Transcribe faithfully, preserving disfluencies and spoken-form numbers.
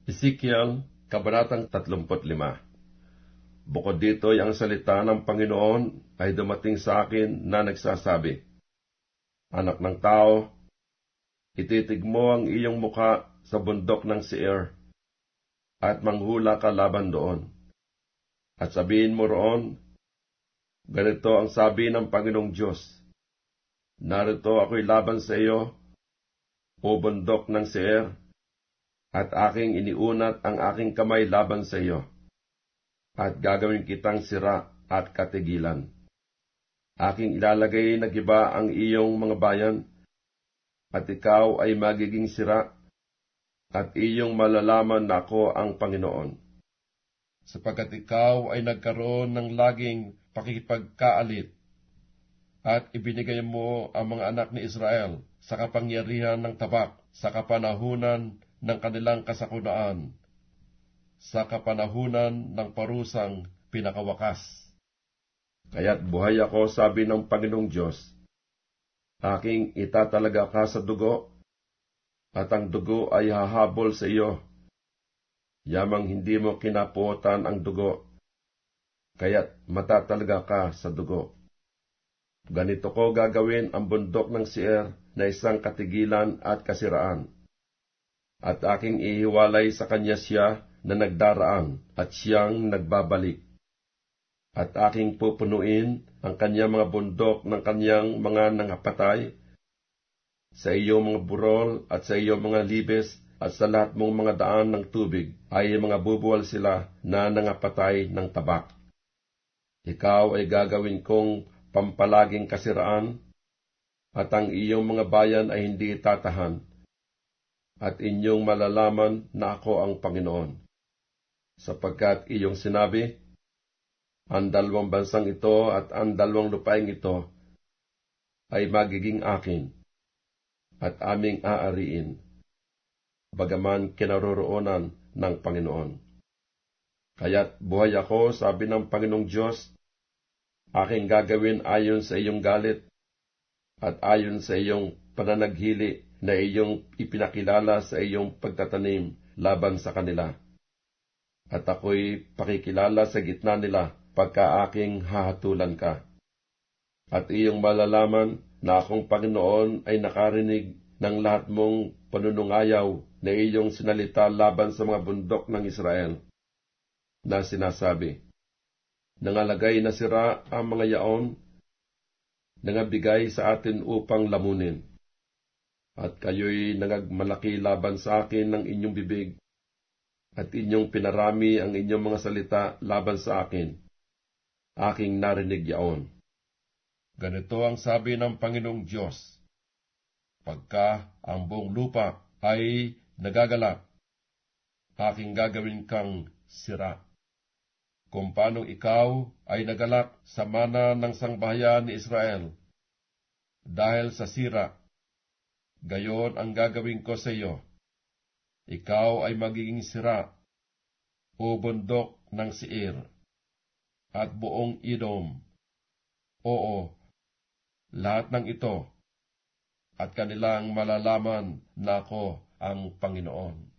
Ezekiel, Kabanatang tatlumpu't lima. Bukod dito, ang salita ng Panginoon ay dumating sa akin na nagsasabi, Anak ng tao, ititig mo ang iyong muka sa bundok ng Seir, at manghula ka laban doon. At sabihin mo roon, ganito ang sabi ng Panginoong Diyos, Narito ako'y laban sa iyo, o bundok ng Seir, at aking iniunat ang aking kamay laban sa iyo, at gagawin kitang sira at katigilan. Aking ilalagay na giba ang iyong mga bayan, at ikaw ay magiging sira, at iyong malalaman na ako ang Panginoon. Sapagkat ikaw ay nagkaroon ng laging pakikipagkaalit, at ibinigay mo ang mga anak ni Israel sa kapangyarihan ng tabak, sa kapanahunan ng kanilang kasakunaan, sa kapanahunan ng parusang pinakawakas. Kaya't buhay ako, sabi ng Panginoong Diyos, aking itatalaga ka sa dugo, at ang dugo ay hahabol sa iyo. Yamang hindi mo kinapuotan ang dugo, kaya't matatalaga ka sa dugo. Ganito ko gagawin ang bundok ng Seir na isang katigilan at kasiraan, at aking ihiwalay sa kanya siya na nagdaraan at siyang nagbabalik. At aking pupunuin ang kanyang mga bundok ng kanyang mga nangapatay, sa iyong mga burol at sa iyong mga libes at sa lahat mong mga daan ng tubig ay mga bubuwal sila na nangapatay ng tabak. Ikaw ay gagawin kong pampalaging kasiraan, at ang iyong mga bayan ay hindi tatahan, at inyong malalaman na ako ang Panginoon. Sapagkat iyong sinabi, ang dalawang bansang ito at ang dalawang lupaing ito ay magiging akin, at aming aariin, bagaman kinaroroonan ng Panginoon. Kaya't buhay ako, sabi ng Panginoong Diyos, aking gagawin ayon sa iyong galit, at ayon sa iyong pananaghili na iyong ipinakilala sa iyong pagtatanim laban sa kanila. At ako'y pakikilala sa gitna nila pagka aking hahatulan ka. At iyong malalaman na akong Panginoon ay nakarinig ng lahat mong panunungayaw na iyong sinalita laban sa mga bundok ng Israel, na sinasabi, nangalagay na sira ang mga yaon, nangabigay sa atin upang lamunin. At kayo'y nangagmalaki laban sa akin ng inyong bibig, at inyong pinarami ang inyong mga salita laban sa akin. Aking narinig yaon. Ganito ang sabi ng Panginoong Diyos, pagka ang buong lupa ay nagagalak, aking gagawin kang sira. Kung paano ikaw ay nagalak sa mana ng sangbahayan ni Israel, dahil sa sira, gayon ang gagawin ko sa iyo. Ikaw ay magiging sira, o bundok ng Seir, at buong Edom. Oo, lahat ng ito, at kanilang malalaman na ako ang Panginoon.